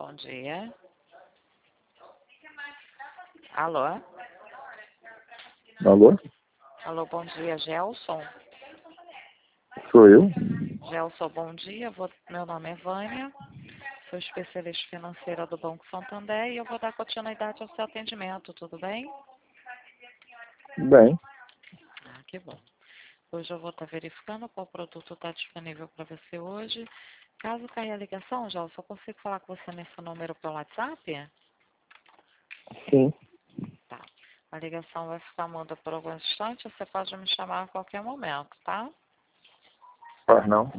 bom dia. Alô? Alô? Alô, bom dia, Gelson. Sou eu? Gelson, bom dia. Meu nome é Vânia, sou especialista financeira do Banco Santander e eu vou dar continuidade ao seu atendimento, tudo bem? Bem, Ah, que bom. Hoje eu vou estar verificando qual produto está disponível para você hoje. Caso caia a ligação, Gelson, eu consigo falar com você nesse número pelo WhatsApp? sim. Tá. A ligação vai ficar muda por alguns instantes, você pode me chamar a qualquer momento, tá? Faz não.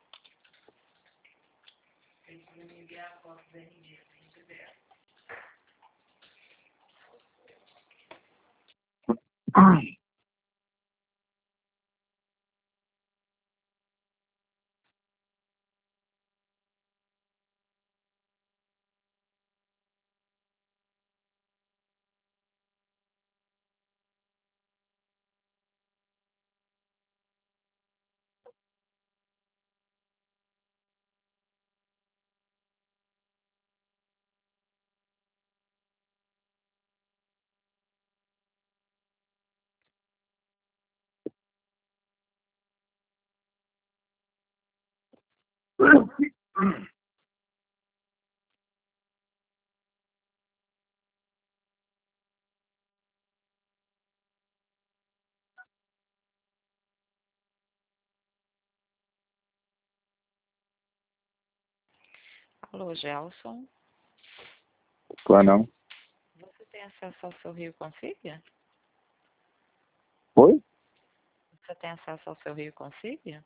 Alô, Gelson. Faz não. Você tem acesso ao seu Rio Consiga? Oi? Você tem acesso ao seu Rio Consiga?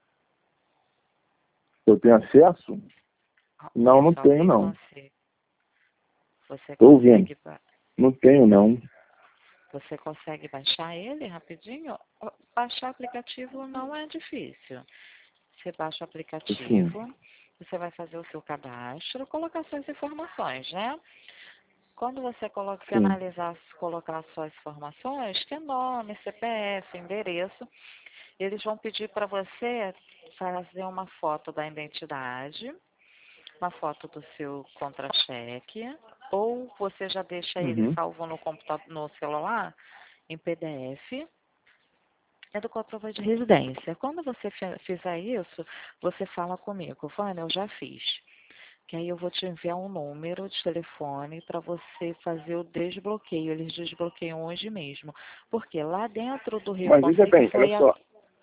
Eu tenho acesso? Não, não Isso, ao tenho Rio não. Consiga. Você Tô ouvindo. consegue, Não tenho não. você consegue baixar ele rapidinho? Baixar o aplicativo não é difícil. Você baixa o Sim. aplicativo, você vai fazer o seu cadastro, colocar suas informações, né? Quando você Sim. finalizar, colocar suas informações, que é nome, CPF, endereço, eles vão pedir para você fazer uma foto da identidade, uma foto do seu contra-cheque, ou você já deixa ele Uhum. salvo no computador, no celular, em PDF, é do comprovante de residência. Quando você fizer isso, você fala comigo, Vânia, eu já fiz. Que aí eu vou te enviar um número de telefone para você fazer o desbloqueio. Eles desbloqueiam hoje mesmo. Porque lá dentro do Rio Mas veja Consigo bem, olha foi a... só,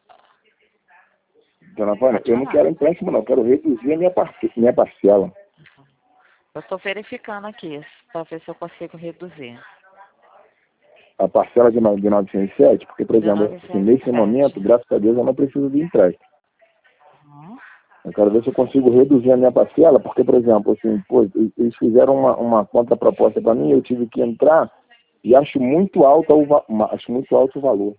dona Vânia, Pode eu não falar. quero empréstimo não, quero reduzir a minha parcela. Eu estou verificando aqui para ver se eu consigo reduzir. A parcela de 907, porque, por De exemplo, assim, nesse 907. momento, graças a Deus, eu não preciso de empréstimo. Uhum. Eu quero ver se eu consigo reduzir a minha parcela, porque, por exemplo, assim, pô, eles fizeram uma contraproposta para mim, eu tive que entrar e acho muito acho muito alto o valor.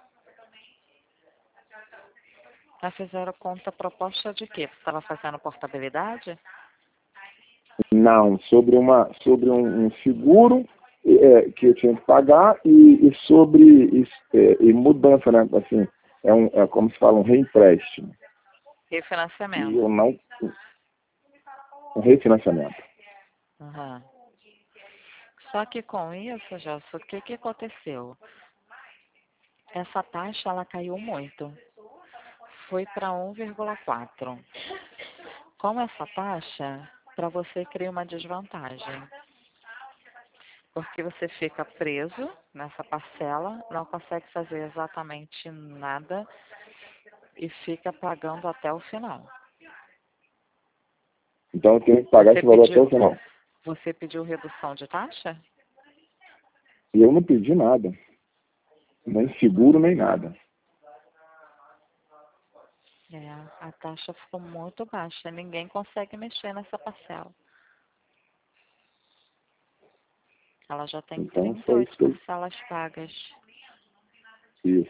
Já fizeram conta proposta de quê? Você estava fazendo portabilidade? Não, sobre um seguro que eu tinha que pagar e sobre e mudança, né? Assim, é como se fala, um reempréstimo. E Refinanciamento. eu não. Um refinanciamento. Uhum. Só que com isso, Gelson, o que aconteceu? Essa taxa ela caiu muito. Foi para 1,4. Com essa taxa, para você cria uma desvantagem. Porque você fica preso nessa parcela, não consegue fazer exatamente nada e fica pagando até o final. Então eu tenho que pagar esse valor até o final. Você pediu redução de taxa? E eu não pedi nada. Nem seguro, nem nada. É, a taxa ficou muito baixa. Ninguém consegue mexer nessa parcela. Ela já tem Então foi 38 isso que eu parcelas pagas. fiz.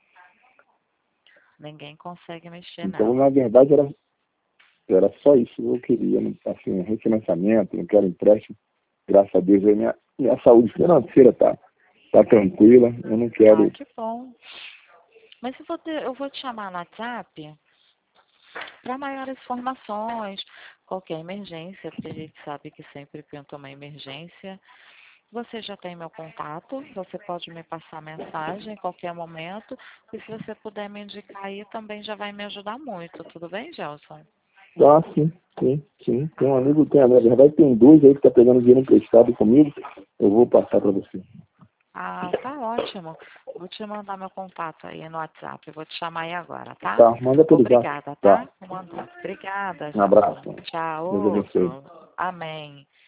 Ninguém consegue mexer Então, nela. na verdade, era só isso que eu queria. Assim, um refinanciamento, não quero empréstimo. Graças a Deus, minha saúde financeira tá tranquila. Eu não Ah, quero. que bom. Mas eu vou te chamar no WhatsApp para maiores informações, qualquer emergência, porque a gente sabe que sempre pinta uma emergência. Você já tem meu contato, você pode me passar mensagem em qualquer momento, e se você puder me indicar aí, também já vai me ajudar muito. Tudo bem, Gelson? Ah, sim. Tem um amigo, na verdade tem dois aí que tá pegando dinheiro emprestado comigo, eu vou passar para você. Ah, tá ótimo. Vou te mandar meu contato aí no WhatsApp. Vou te chamar aí agora, tá? Tá, manda pelo zap. Obrigada, Tá, tá? Vou mandar. Obrigada, um abraço. Gelson. Tchau, Deus abençoe. outro. Amém.